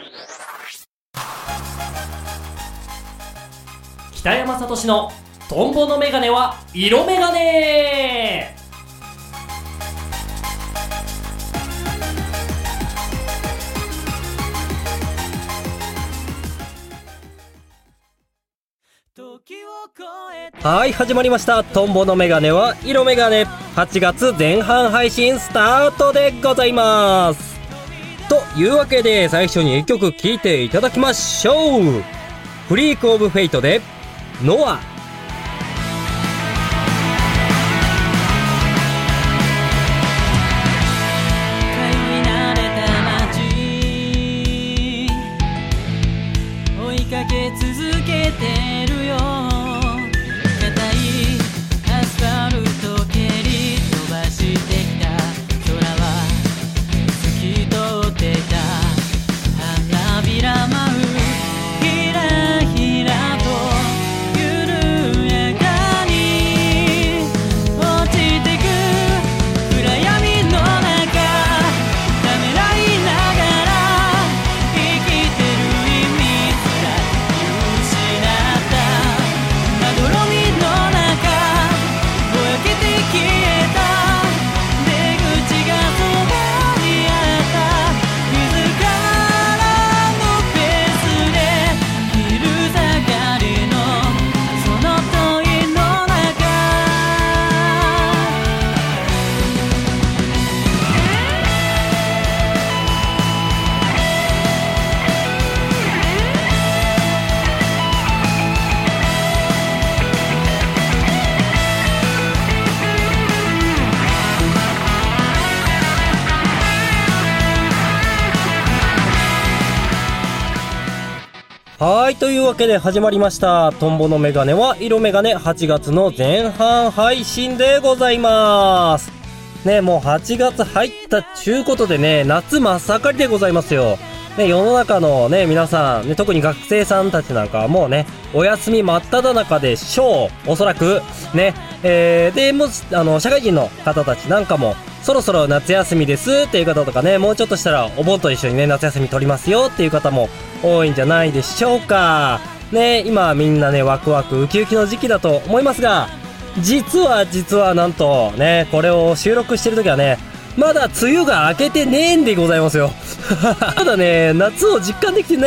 北山聡のトンボのメガネは色メガネ。 はい、始まりました。トンボのメガネは色メガネ。8月前半配信スタートでございます。というわけで最初に1曲聴いていただきましょう。フリークオブフェイトでノア。 追いかけ続けてるよ。硬いアスファルト蹴り飛ばしてきた。空は透き通ってた。花びら舞うひらひらと緩やかに落ちてく暗闇の中、ためらいながら生きてる意味すら見失った。まどろみの中ぼやけて消えた。出口がそばにあった。自らのペースで昼下がりのその問いの中、 はい、というわけで始まりました。トンボのメガネは色メガネ。8月の前半配信でございますね。もう8月入ったちゅうことでね、夏真っ盛りでございますよね。世の中のね皆さんね、特に学生さんたちなんかはもうねお休み真っ只中でしょう、おそらくね。でも社会人の方たちなんかもそろそろ夏休みですっていう方とかね、もうちょっとしたらお盆と一緒にね夏休み取りますよっていう方も多いんじゃないでしょうかね。今みんなねワクワクウキウキの時期だと思いますが、実はなんとね、これを収録してる時はねまだ梅雨が明けてねえんでございますよまだね夏を実感できてね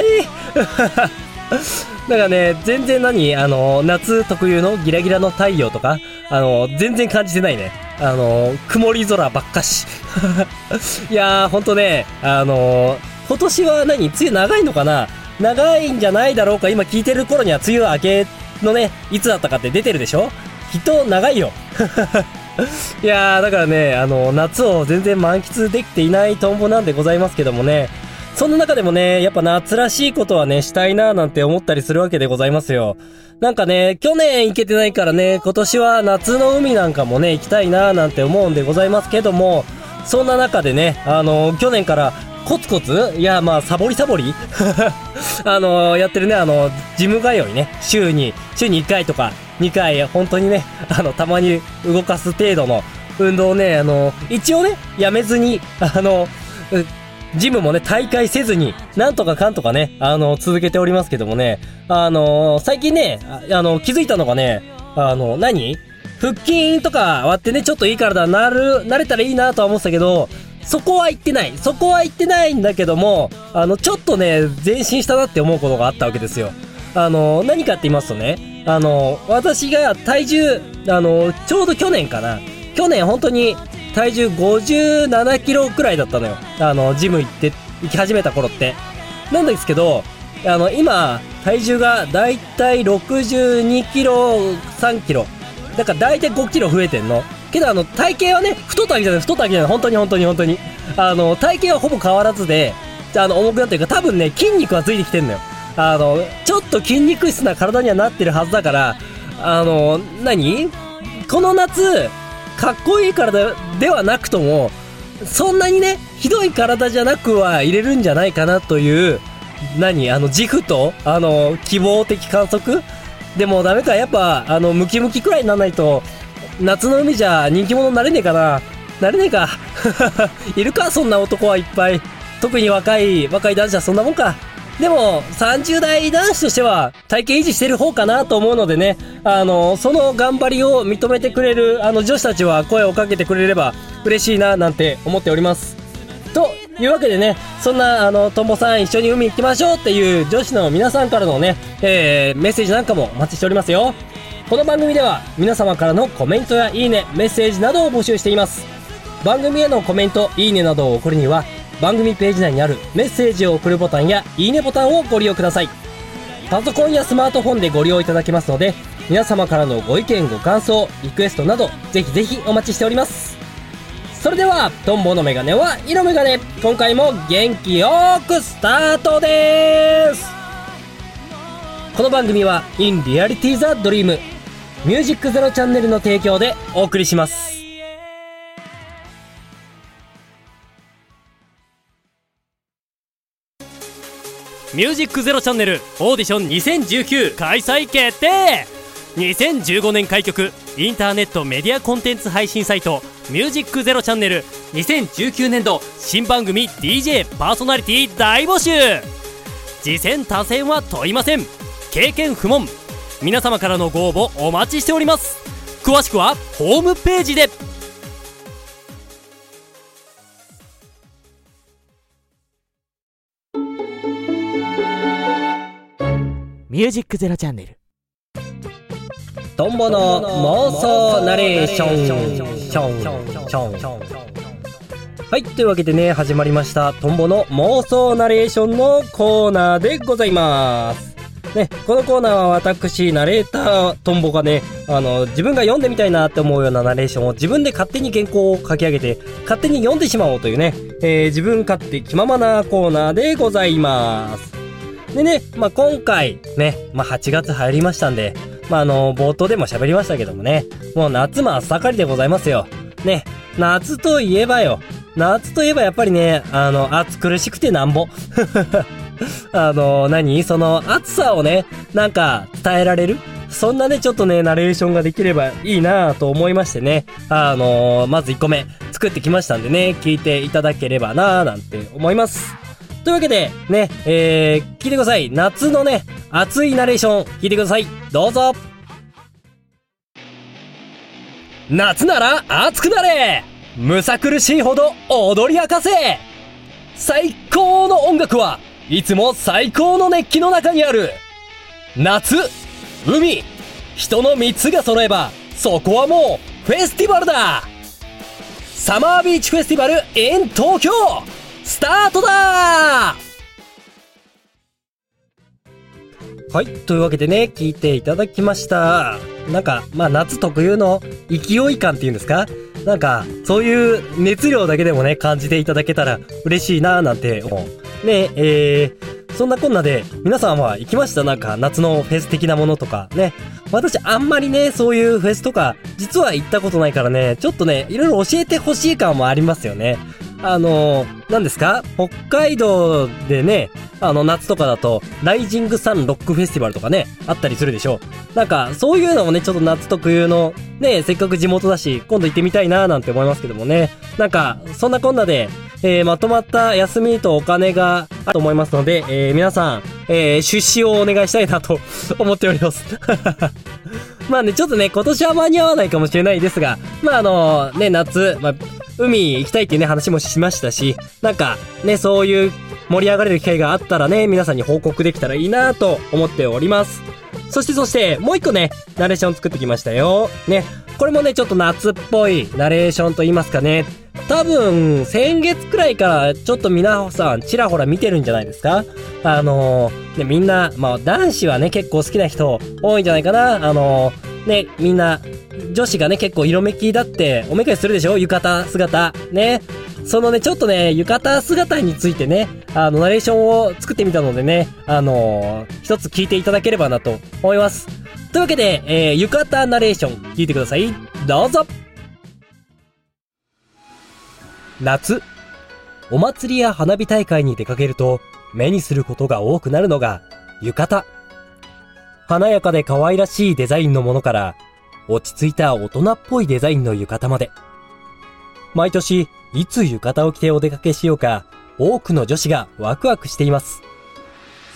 だからね、全然夏特有のギラギラの太陽とか全然感じてないね。曇り空ばっかしいやーほんとね、今年は梅雨長いのかな、長いんじゃないだろうか。今聞いてる頃には梅雨明けのねいつだったかって出てるでしょ。人長いよいやーだからね、夏を全然満喫できていないトンボなんでございますけどもね、そんな中でもねやっぱ夏らしいことはねしたいなーなんて思ったりするわけでございますよ。なんかね、去年行けてないからね、今年は夏の海なんかもね行きたいなーなんて思うんでございますけども、そんな中でね去年からコツコツ、いやまあサボりやってるねジム通いね、週に1回とか2回本当にねたまに動かす程度の運動をね一応ねやめずにジムもね大会せずになんとかかんとかね続けておりますけどもね、最近ね気づいたのがね、腹筋とか割ってねちょっといい体になれたらいいなとは思ってたけど、そこは言ってないんだけども、ちょっとね前進したなって思うことがあったわけですよ。何かって言いますとね、私が体重ちょうど去年本当に体重57キロくらいだったのよ。ジム行き始めた頃ってなんですけど、今体重がだいたい62キロ3キロだからだいたい5キロ増えてんのけど、体型はね太ったわけじゃない本当に体型はほぼ変わらずで、重くなってるから多分ね筋肉はついてきてんのよ。ちょっと筋肉質な体にはなってるはずだから、この夏かっこいい体ではなくともそんなにねひどい体じゃなくは入れるんじゃないかなという自負と希望的観測でもダメか。やっぱムキムキくらいにならないと夏の海じゃ人気者になれねえかいるかそんな男はいっぱい。特に若い男子はそんなもんか。 でも、30代男子としては体型維持してる方かなと思うのでね、その頑張りを認めてくれる、女子たちは声をかけてくれれば嬉しいな、なんて思っております。というわけでね、そんな、とんぼさん一緒に海行きましょうっていう女子の皆さんからのね、メッセージなんかもお待ちしておりますよ。この番組では皆様からのコメントやいいね、メッセージなどを募集しています。番組へのコメント、いいねなどを送るには、番組ページ内にあるメッセージを送るボタンやいいねボタンをご利用ください。パソコンやスマートフォンでご利用いただけますので、皆様からのご意見ご感想リクエストなどぜひぜひお待ちしております。それではトンボのメガネは色メガネ、今回も元気よくスタートです。この番組は In Reality the Dream ミュージックゼロチャンネルの提供でお送りします。 ミュージックゼロチャンネルオーディション2019開催決定。2015年開局インターネットメディアコンテンツ配信サイトミュージックゼロチャンネル、2019年度新番組 DJ パーソナリティ大募集。次戦他戦は問いません。経験不問。皆様からのご応募お待ちしております。詳しくはホームページで。 ミュージックゼロチャンネル、 トンボの妄想ナレーション。はい、というわけでね、始まりましたトンボの妄想ナレーションのコーナーでございますね。このコーナーは私ナレータートンボがね、自分が読んでみたいなって思うようなナレーションを自分で勝手に原稿を書き上げて勝手に読んでしまおうというね、自分勝手気ままなコーナーでございます。でね、今回ね、8月入りましたんで、冒頭でも喋りましたけどもね、もう夏真っ盛りでございますよ。ね、夏といえばやっぱりね、暑苦しくてなんぼ。その暑さをね、なんか伝えられる？そんなね、ちょっとね、ナレーションができればいいなぁと思いましてね、まず1個目作ってきましたんでね、聞いていただければなぁなんて思います。というわけで、ね、聞いてください。夏のね、熱いナレーション、聞いてください。どうぞ。夏なら熱くなれ！むさ苦しいほど踊り明かせ！最高の音楽はいつも最高の熱気の中にある。夏、海、人の3つが揃えば、そこはもうフェスティバルだ！サマービーチフェスティバル in 東京！スタートだー！はい、というわけでね、聞いていただきました。なんか、夏特有の勢い感っていうんですか？なんか、そういう熱量だけでもね、感じていただけたら嬉しいなーなんて思う。ね、そんなこんなで、皆さんは行きました？なんか、夏のフェス的なものとかね。私、あんまりね、そういうフェスとか、実は行ったことないからね、ちょっとね、いろいろ教えてほしい感もありますよね。何ですか？北海道でね、夏とかだと、ライジングサンロックフェスティバルとかね、あったりするでしょ。なんか、そういうのもね、ちょっと夏特有の、ね、せっかく地元だし、今度行ってみたいなーなんて思いますけどもね。なんか、そんなこんなで、まとまった休みとお金があると思いますので、皆さん、出資をお願いしたいなと思っております。ちょっとね、今年は間に合わないかもしれないですが、ね、夏、海行きたいっていうね、話もしましたし、なんか、ね、そういう盛り上がれる機会があったらね、皆さんに報告できたらいいなと思っております。そして、もう一個ね、ナレーション作ってきましたよ。ね、これもね、ちょっと夏っぽいナレーションと言いますかね。多分、先月くらいからちょっと皆さんちらほら見てるんじゃないですか？ね、みんな、男子はね、結構好きな人多いんじゃないかな。ね、みんな、女子がね、結構色めきだっておめかしするでしょ？浴衣姿。ね。そのね、ちょっとね、浴衣姿についてね、ナレーションを作ってみたのでね、一つ聞いていただければなと思います。というわけで、浴衣ナレーション聞いてください。どうぞ。夏、お祭りや花火大会に出かけると目にすることが多くなるのが浴衣。華やかで可愛らしいデザインのものから落ち着いた大人っぽいデザインの浴衣まで、毎年いつ浴衣を着てお出かけしようか多くの女子がワクワクしています。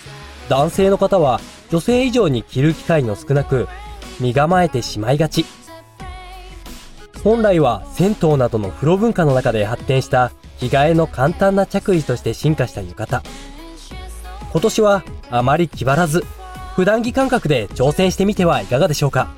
男性の方は女性以上に着る機会の少なく、身構えてしまいがち。本来は銭湯などの風呂文化の中で発展した着替えの簡単な着衣として進化した浴衣。今年はあまり気張らず、普段着感覚で挑戦してみてはいかがでしょうか。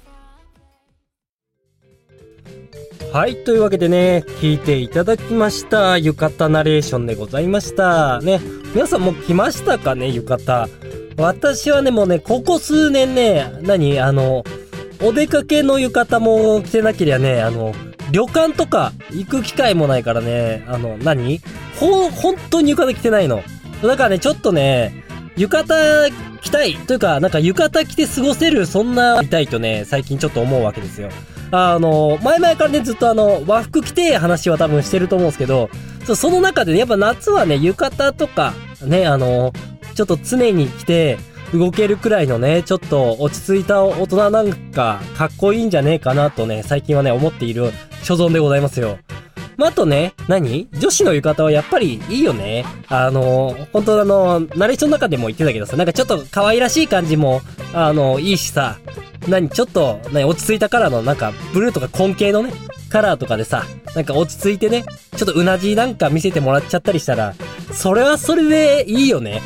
はい、というわけでね、聞いていただきました。浴衣ナレーションでございましたね。皆さんも来ましたかね、浴衣。私はね、もうね、ここ数年ね、お出かけの浴衣も着てなけりゃね、旅館とか行く機会もないからね、本当に浴衣着てないの。だからね、ちょっとね、浴衣着たいというか、なんか浴衣着て過ごせる、そんな、いたいとね、最近ちょっと思うわけですよ。前々からね、ずっと和服着て話は多分してると思うんですけど、その中でね、やっぱ夏はね、浴衣とか、ね、ちょっと常に着て、動けるくらいのね、ちょっと落ち着いた大人なんか、かっこいいんじゃねえかなとね、最近はね、思っている所存でございますよ。あとね、女子の浴衣はやっぱりいいよね。本当ナレーションの中でも言ってたけどさ、なんかちょっと可愛らしい感じも、いいしさ、ちょっと、落ち着いたカラーの、なんか、ブルーとか紺系のね、カラーとかでさ、なんか落ち着いてね、ちょっとうなじなんか見せてもらっちゃったりしたら、それはそれでいいよね。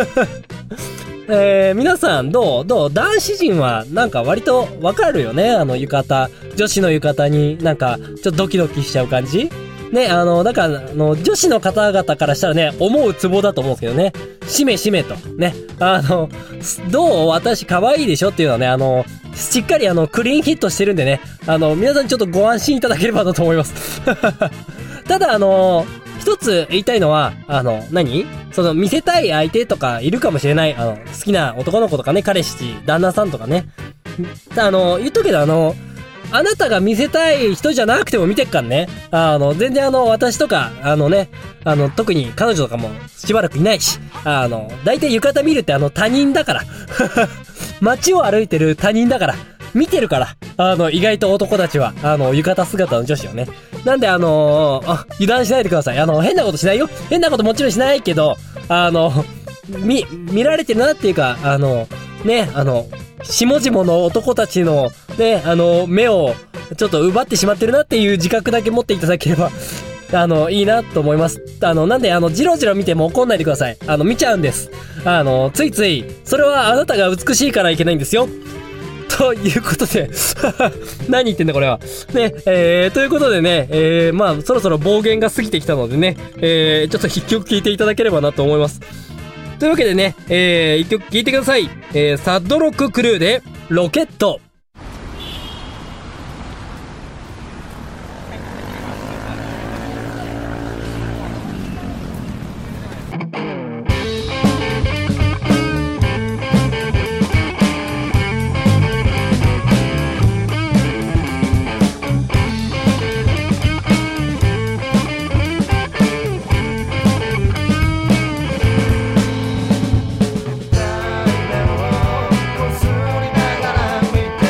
皆さんどう男子陣はなんか割とわかるよね、浴衣。女子の浴衣になんかちょっとドキドキしちゃう感じね、だから女子の方々からしたらね、思うツボだと思うんですけどね。しめしめと。ね。どう私可愛いでしょっていうのはね、しっかりクリーンヒットしてるんでね。皆さんちょっとご安心いただければなと思います。ただ一つ言いたいのは、見せたい相手とかいるかもしれない。好きな男の子とかね、彼氏、旦那さんとかね。言っとくけどあなたが見せたい人じゃなくても見てっからね。全然私とか、特に彼女とかもしばらくいないし、大体浴衣見るって他人だから。街を歩いてる他人だから。見てるから。意外と男たちは、浴衣姿の女子をね。なんで油断しないでください。変なことしないよ。変なこともちろんしないけど、見られてるなっていうか、下々の男たちの、ね、目を、ちょっと奪ってしまってるなっていう自覚だけ持っていただければ、いいなと思います。なんで、じろじろ見ても怒んないでください。見ちゃうんです。ついつい、それはあなたが美しいからいけないんですよ。ということで、何言ってんだこれは。ね、ということでね、そろそろ暴言が過ぎてきたのでね、ちょっと一曲聴いていただければなと思います。というわけでね、一曲聴いてください。サッドロッククルーで、ロケット。 「こすりながら見て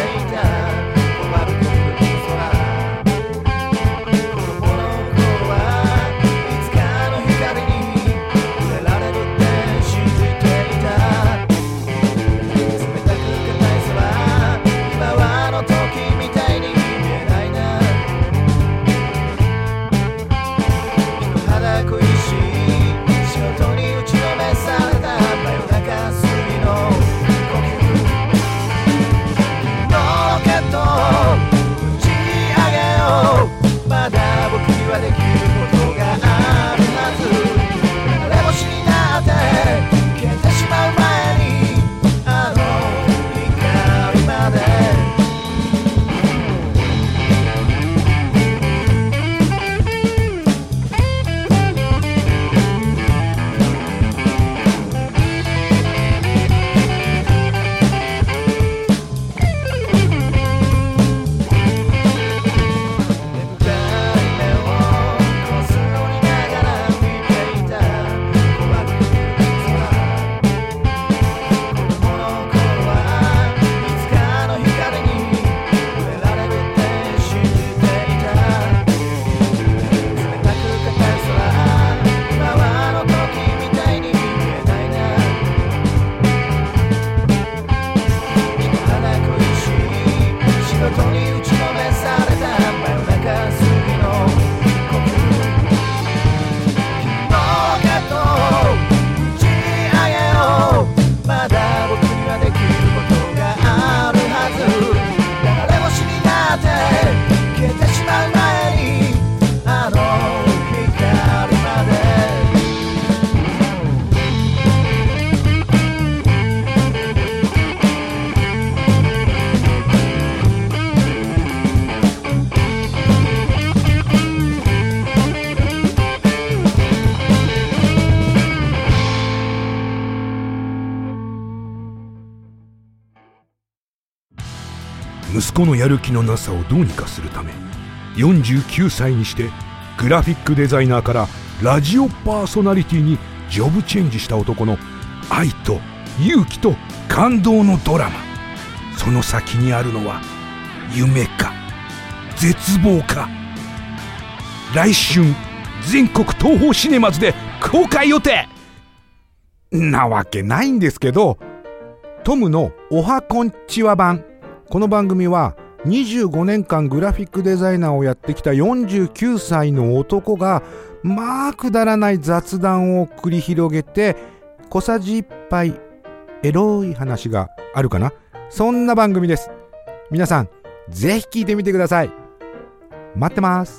息子のやる気のなさをどうにかするため、49歳にしてグラフィックデザイナーからラジオパーソナリティにジョブチェンジした男の愛と勇気と感動のドラマ。その先にあるのは夢か絶望か。来春全国東宝シネマズで公開予定なわけないんですけど、トムのおはこんちは版。この番組は25年間グラフィックデザイナーをやってきた49歳の男がまあくだらない雑談を繰り広げて、小さじ1杯エロい話があるかな、そんな番組です。皆さんぜひ聞いてみてください。待ってます。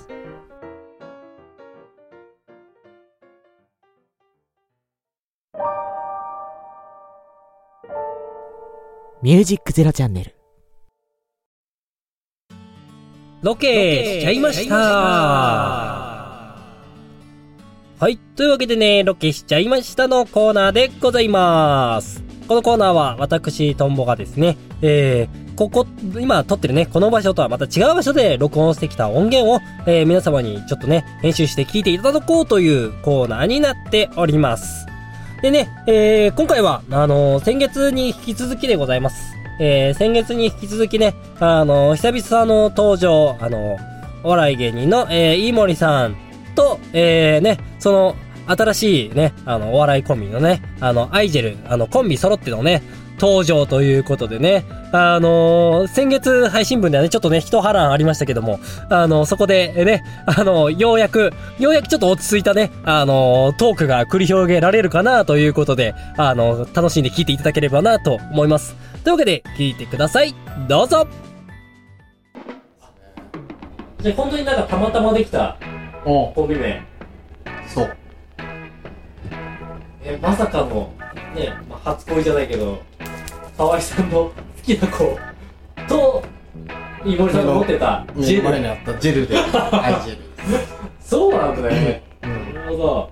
ミュージックゼロチャンネル。 ロケしちゃいました。はい。というわけでね、ロケしちゃいましたのコーナーでございます。このコーナーは私、トンボがですね、今撮ってるね、この場所とはまた違う場所で録音してきた音源を、皆様にちょっとね、編集して聞いていただこうというコーナーになっております。でね、今回は、先月に引き続きでございます。先月に引き続きね、久々の登場、お笑い芸人の、飯森さんと、ね、その、新しいね、お笑いコンビのね、アイジェル、コンビ揃ってのね、登場ということでね、先月配信分ではね、ちょっとね、一波乱ありましたけども、そこでね、ようやくちょっと落ち着いたね、トークが繰り広げられるかなということで、楽しんで聞いていただければなと思います。というわけで、聞いてください。どうぞ。じゃあ、本当になんかたまたまできた、コンビ名。 そう。 まさかの、ね、初恋じゃないけど、河合さんの好きな子と、飯森さんが持ってたジェル。 前にあったジェルで、アイジェル。 そうなんだよね。なるほど。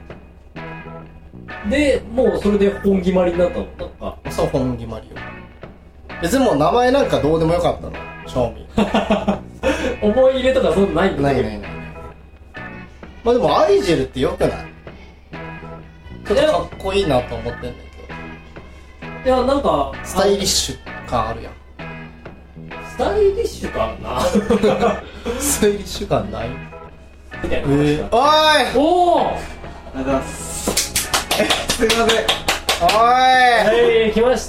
で、もうそれで本決まりになったの？なんか。 そう、本決まりよ。別にもう名前なんかどうでもよかったの、正味。 思い入れとかそんなないんだ。 ない。まあでもアイジェルってよくない？ちょっとかっこいいなと思ってんだけど。 いや、なんかスタイリッシュ感あるやん。 スタイリッシュ感な。 スタイリッシュ感ないみたいな話だ。 おーい。 おー。 ありがとうございます。すいません。おーい。 はい、来ました。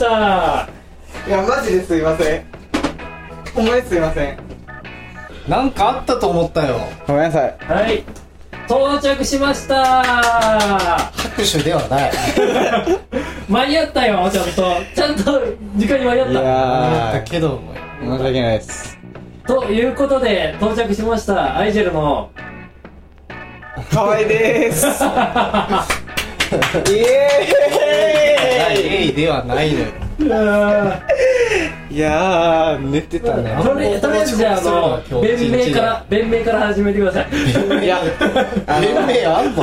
いや、マジですいません。ほんまにすいません。なんかあったと思ったよ。ごめんなさい。 はい。到着しました。 拍手ではない。 間に合ったよ、ちゃんと時間に間に合った。 いやー、だけど申し訳ないです。 ということで到着しました、アイジェルのかわいでーす。イエーイではないのよ。いやー、寝てたね。 とりあえずじゃあ弁明から始めてください。 いや、弁明あん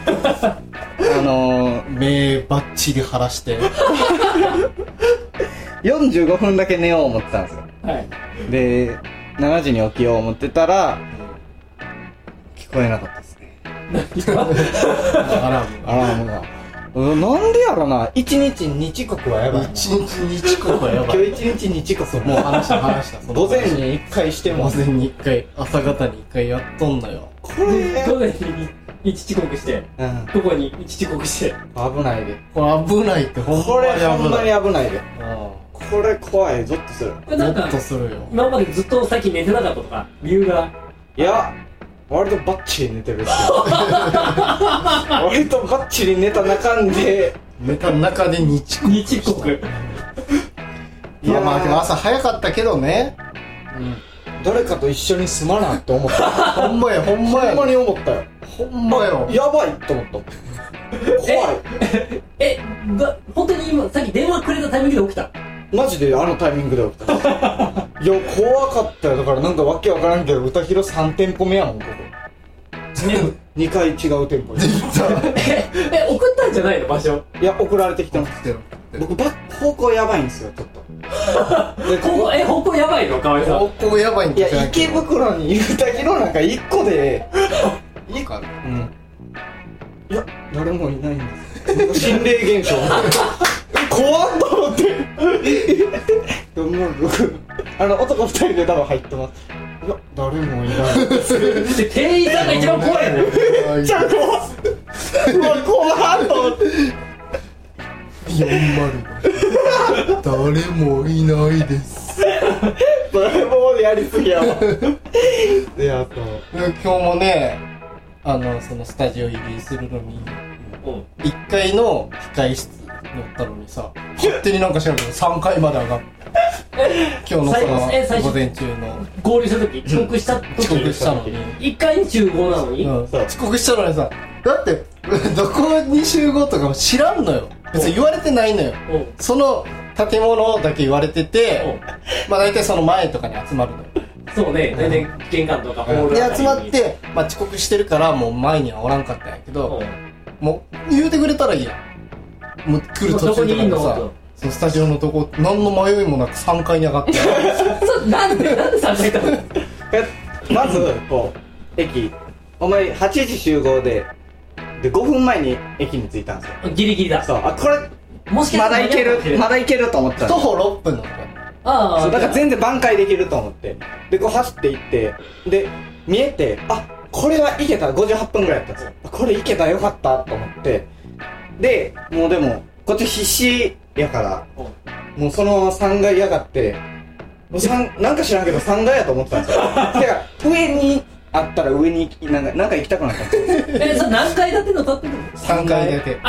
の目バッチリ晴らして45分だけ寝よう思ってたんですよ。 はい。 で、7時に起きよう思ってたら、聞こえなかったですね。アラームが。なんでやろな。1日日刻はやばい。1日日刻はやばい。今日1日日刻もう話した。午前に1回しても。午前に1回、朝方に1回やっとんのよ。 これ午前に1遅刻して、午後に1遅刻して。 危ないで。これ危ないってほんまに危ない。これほんまに危ないで。これ怖い。ゾッとする。 これなんか、今までずっと最近寝てなかったとか、理由が。 いや、割とバッチリ寝てるし割とバッチリ寝た中で日刻いや、まあでも朝早かったけどね、誰かと一緒に住まなって思ったほんまに思ったよ。ほんまよ、やばいと思った。怖い。 本当に今さっき電話くれたタイミングで起きた？ マジであのタイミングで起きた。いや、怖かったよ。だからなんかわけわからんけど、歌広3店舗目やもん、ここ。2回違う店舗に。送ったんじゃないの場所？ いや、送られてきてます。僕、方向やばいんですよ、ちょっと。 方向やばいの河合さん。 方向やばいんいやじゃない池袋にいるだけのなんか1個でいいかな。 いや誰もいないんです心霊現象怖っと思って男2人で多分入ってます。いや誰もいないで店員さんが一番怖いのよ。 めっちゃ怖っ怖っと思って 405誰もいないですそれもやりすぎやわであと今日もねそのスタジオ入りするのに1階の控室乗ったのにさ勝手になんか知らんけど3階まで上がって今日のその午前中の合流した時遅刻したのに 1回に集合なのに、 遅刻したのにさだってどこに集合とかも知らんのよ。別に言われてないのよ。その建物だけ言われててまあ大体その前とかに集まるのよ。 そうね、大体玄関とかホールで集まってまあ遅刻してるからもう前にはおらんかったんやけどもう言うてくれたらいいやん。もう来る途中とかでさそのスタジオのとこ何の迷いもなく3階に上がってなんで3階行ったのまずこう駅お前8時集合で5分前に駅に着いたんですよ。 ギリギリだ。 そうこれもしかまだいけると思ったんです徒歩6分のとこそうだから全然挽回できると思ってでこう走っていってで見えてこれはいけた58分ぐらいやったんですよ。これいけたよかったと思ってでもうでもこっち必死やからもうそのまま3階上がってなんか知らんけど3階やと思ってたんですよ。だから上にあったら上になんか行きたくなったんですよ。 それ何階建ての建ってるの 3階建て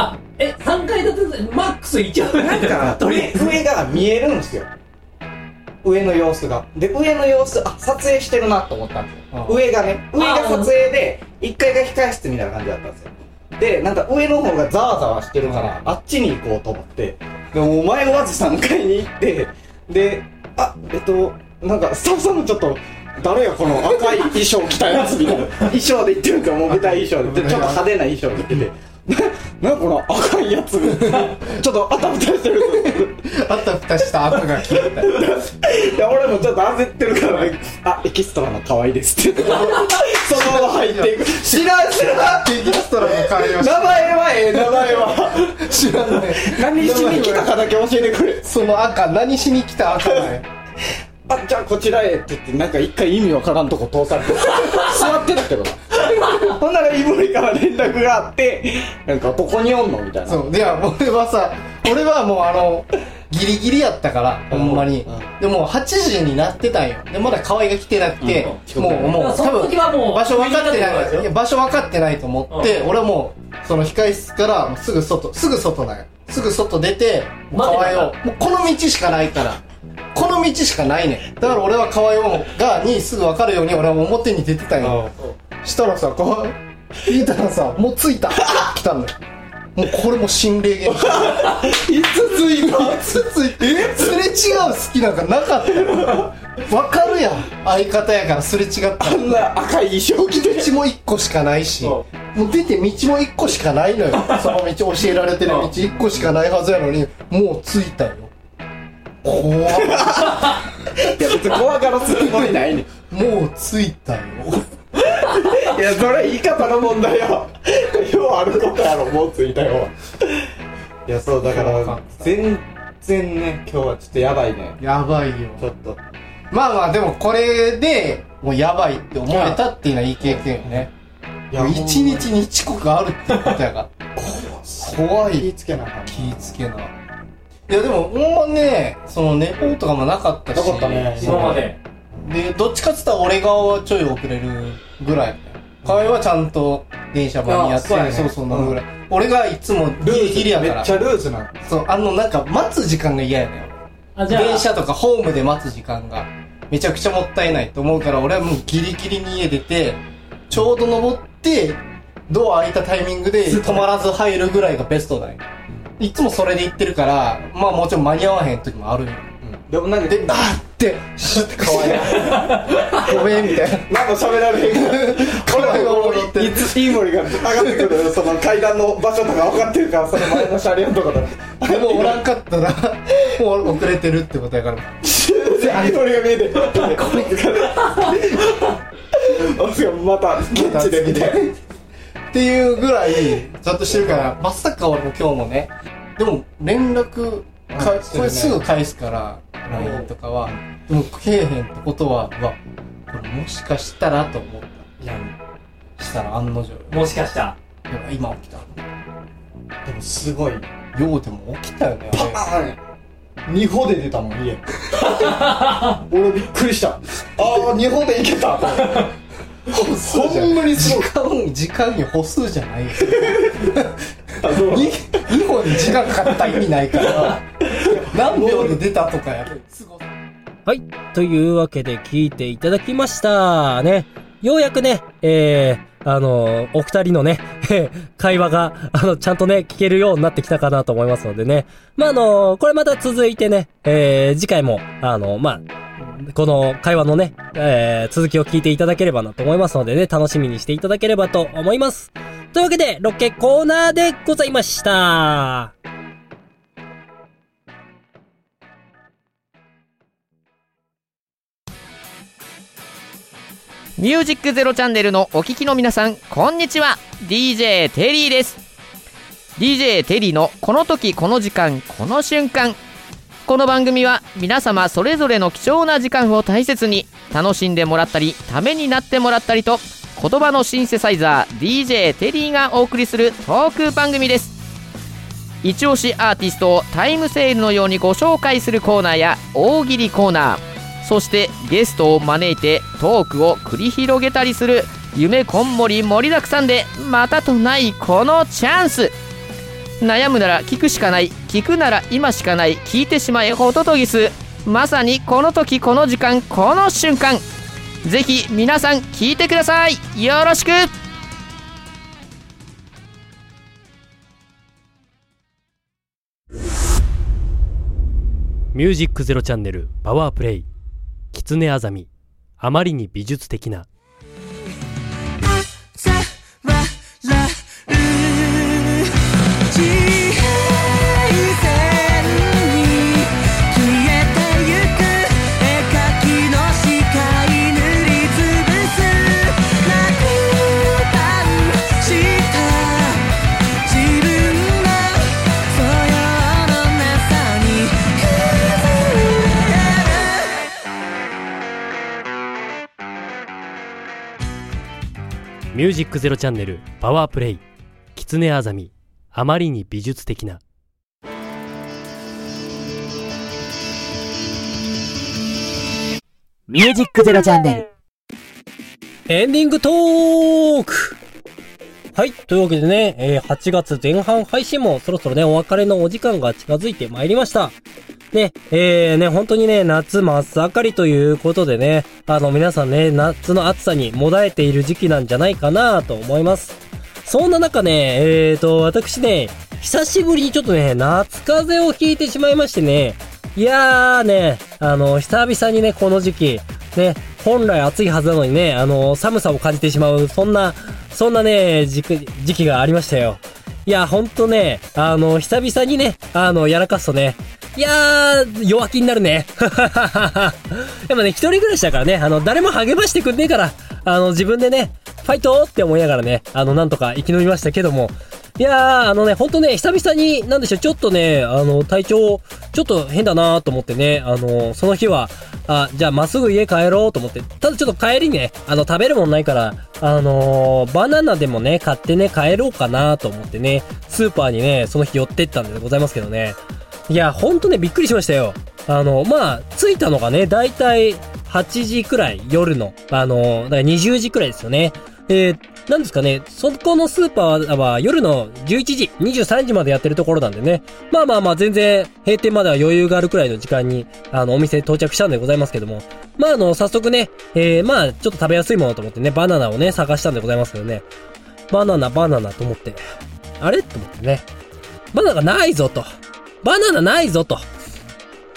3階建てマックス一応なんか上が見えるんですよ。上の様子がで上の様子撮影してるなと思ったんですよ。上が撮影で1階が控室みたいな感じだったんですよ。でなんか上の方がざわざわしてるからあっちに行こうと思ってでもお前もまず3階に行ってでなんかスタッフさんもちょっと誰やこの赤い衣装着たやつみたいな衣装で行ってるからもう舞台衣装でちょっと派手な衣装着ててなんかこの赤いやつちょっとあたふたしてるあたふたした後が消えたいや俺もちょっと焦ってるからエキストラの河合ですってそのまま入っていく知らんエキストラの会話名前は知らない何しに来たかだけ教えてくれその赤何しに来た赤だよじゃあこちらへって言ってなんか一回意味わからんとこ通されて座ってたけどなほんなら井森から連絡があってなんかどこにおんのみたいなそうで俺はもうギリギリやったからほんまにでも8時になってたんよでまだ河合が来てなくてもうその時はもう場所分かってないと思って俺はもうその控室からすぐ外なんよすぐ外出て河合をもうこの道しかないからこの道しかないねんだから俺は河合にすぐ分かるように俺は表に出てたんよしたらさ河合聞いたらさもう着いた来たんだよもうこれも心霊現象いつ着いたすれ違う好きなんかなかったよ分かるやん相方やからすれ違ったあんな赤い衣装着て道も1個しかないしもう出て道も1個しかないのよその道教えられてる道1個しかないはずやのにもう着いたよ怖っいや別に怖がらすつもりないねんもう着いたよいやそれ言い方の問題よようあることやろもう着いたよいやそうだから全然ね今日はちょっとやばいねやばいよちょっとまあでもこれでもうやばいって思えたっていうのはいい経験よね1日に遅刻あるってことやから怖い気ぃつけないやでもほんまねその寝坊とかもなかったしなかったね今まででどっちかっつったら俺がちょい遅れるぐらい河合はちゃんと電車間に合ってそうなんぐらい俺がいつもギリギリやからめっちゃルーズなそうなんか待つ時間が嫌やねん電車とかホームで待つ時間がめちゃくちゃもったいないと思うから俺はもうギリギリに家出てちょうど登ってドア開いたタイミングで止まらず入るぐらいがベストだよいつもそれで行ってるからまあもちろん間に合わへん時もあるよでもなんかで、あーってシュッて可愛いごめんみたいな。 なんか喋られへんから俺が戻っていつ飯森が上がってくるその階段の場所とか分かってるから、その前の車両とかだでもおらんかったらもう遅れてるってことやから。 飯森が見えてごめんまた現地で見てっていうぐらいちゃんとしてるから、まさか俺も今日もね、でも連絡これすぐ返すから LINE とかは、でもけえへんってことは、うわこれもしかしたらと思った。いやしたら案の定もしかした。 いや今起きた。でもすごいようでも起きたよね。 2歩で出たもん家俺びっくりした。ああ2歩で行けたほんまにすごい時間に歩数じゃないよ2歩に時間かかった意味ないから何秒で出たとかやる。 はい。というわけで聞いていただきましたね。ようやくね、お二人のね、会話が、ちゃんとね、聞けるようになってきたかなと思いますのでね。まあ、これまた続いてね、次回も、この会話のね、続きを聞いていただければなと思いますのでね、楽しみにしていただければと思います。というわけで、ロケコーナーでございました。 ミュージックゼロチャンネルのお聞きの皆さん、こんにちは。 DJ テリーです。 DJ テリーのこの時この時間この瞬間。この番組は皆様それぞれの貴重な時間を大切に楽しんでもらったり、ためになってもらったりと、言葉のシンセサイザー DJ テリーがお送りするトーク番組です。一押しアーティストをタイムセールのようにご紹介するコーナーや大喜利コーナー、そしてゲストを招いてトークを繰り広げたりする夢こんもり盛りだくさんで、またとないこのチャンス。悩むなら聞くしかない、聞くなら今しかない、聞いてしまえホトトギス。まさにこの時この時間この瞬間。ぜひ皆さん聞いてください。よろしく。 ミュージックゼロチャンネルパワープレイ。キツネアザミ、あまりに美術的な。ミュージックゼロチャンネルパワープレイ。キツネアザミ、あまりに美術的な。 ミュージックゼロチャンネルエンディングトーク。はい。というわけでね、8月前半配信もそろそろね、お別れのお時間が近づいてまいりました。ね、本当にね、夏真っ盛りということでね、皆さんね、夏の暑さにもだえている時期なんじゃないかなと思います。そんな中ね、私ね、久しぶりにちょっとね、夏風邪をひいてしまいましてね、いやーね、久々にね、この時期、ね、本来暑いはずなのにね、寒さを感じてしまう、そんなね、時期がありましたよ。いや、ほんとね、久々にね、やらかすとね、いやー、弱気になるね。やっぱね、一人暮らしだからね、誰も励ましてくんねえから、自分でね、ファイトって思いながらね、なんとか生き延びましたけども、いやー、ほんとね、久々に、なんでしょう、ちょっとね、体調、ちょっと変だなーと思ってね、その日は、じゃあまっすぐ家帰ろうと思って、ただちょっと帰りね、食べるもんないから、バナナでもね、買ってね、帰ろうかなと思ってね、スーパーにね、その日寄ってったんでございますけどね。いや、ほんとね、びっくりしましたよ。着いたのがね、だいたい8時くらい、夜の。だから20時くらいですよね。なんですかね、そこのスーパーは夜の11時、23時までやってるところなんでね。まあ、全然、閉店までは余裕があるくらいの時間に、お店到着したんでございますけども。早速ね、ちょっと食べやすいものと思ってね、バナナをね、探したんでございますけどね。バナナと思って。あれと思ってね。バナナがないぞと。バナナないぞと。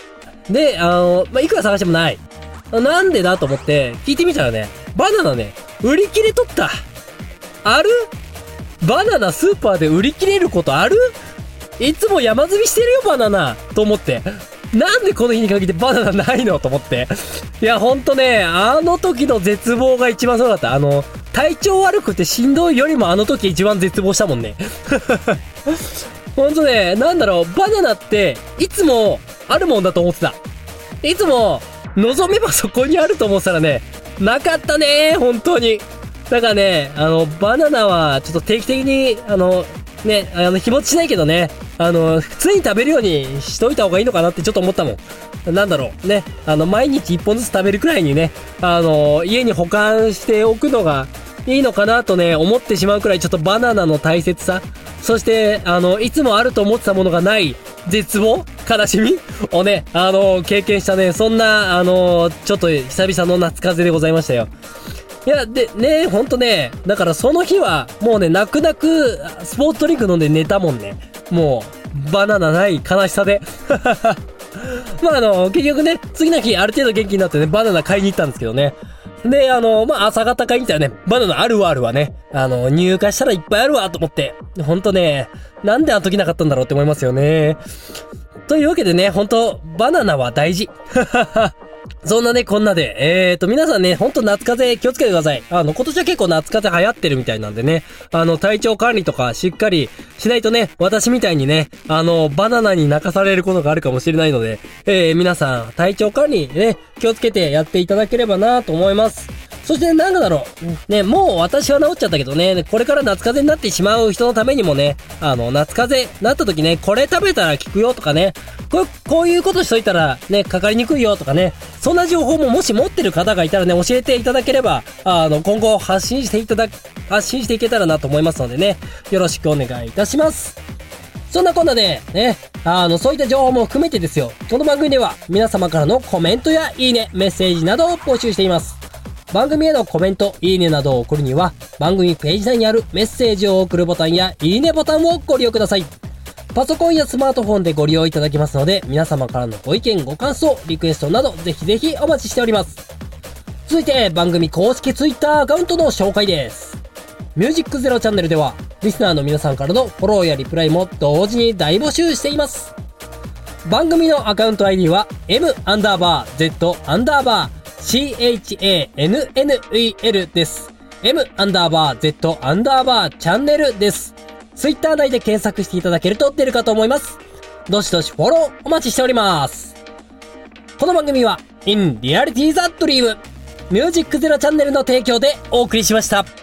で、いくら探してもない。なんでだと思って聞いてみたらね、バナナね、売り切れとった。ある？バナナスーパーで売り切れることある？いつも山積みしてるよ、バナナと思って。なんでこの日に限ってバナナないのと思って。いや、ほんとね、あの時の絶望が一番すごかった。体調悪くてしんどいよりもあの時一番絶望したもんね。ほんとね、なんだろう、バナナって、いつもあるもんだと思ってた。いつも、望めばそこにあると思ってたらね、なかったね、本当に。だからね、バナナは、ちょっと定期的に、日持ちしないけどね、普通に食べるようにしといた方がいいのかなってちょっと思ったもん。なんだろう、ね、毎日一本ずつ食べるくらいにね、家に保管しておくのがいいのかなとね、思ってしまうくらいちょっとバナナの大切さ、そして、いつもあると思ってたものがない、絶望悲しみをね、経験したね、そんな、ちょっと久々の夏風でございましたよ。いや、で、ね、ほんとね、だからその日は、もうね、泣く泣く、スポーツドリンク飲んで寝たもんね。もう、バナナない悲しさで。まあ結局ね、次の日ある程度元気になってね、バナナ買いに行ったんですけどね。で、朝方買いに行ったらね、バナナあるわあるわね。入荷したらいっぱいあるわと思って。ほんとね、なんであの時なかったんだろうって思いますよね。というわけでね、ほんと、バナナは大事。そんなね、こんなで、皆さんね、ほんと夏風邪気をつけてください。今年は結構夏風邪流行ってるみたいなんでね、体調管理とかしっかりしないとね、私みたいにね、バナナに泣かされることがあるかもしれないので、皆さん、体調管理ね、気をつけてやっていただければなと思います。そしてなんだろう。ね、もう私は治っちゃったけどね、これから夏風邪になってしまう人のためにもね、夏風邪なった時ね、これ食べたら効くよとかね、こういうことしといたらね、かかりにくいよとかね、そんな情報ももし持ってる方がいたらね、教えていただければ、今後発信していけたらなと思いますのでね、よろしくお願いいたします。そんなこんなで、ね、そういった情報も含めてですよ、この番組では皆様からのコメントやいいね、メッセージなどを募集しています。番組へのコメント、いいねなどを送るには、番組ページ内にあるメッセージを送るボタンやいいねボタンをご利用ください。パソコンやスマートフォンでご利用いただけますので、皆様からのご意見、ご感想、リクエストなど、ぜひぜひお待ちしております。続いて、番組公式ツイッターアカウントの紹介です。ミュージックゼロチャンネルでは、リスナーの皆さんからのフォローやリプライも同時に大募集しています。番組のアカウント ID は、m_z_channel です。m_z_channel です。ツイッター内で検索していただけると出るかと思います。どしどしフォローお待ちしております。この番組は In Reality the Dream ミュージックゼロチャンネルの提供でお送りしました。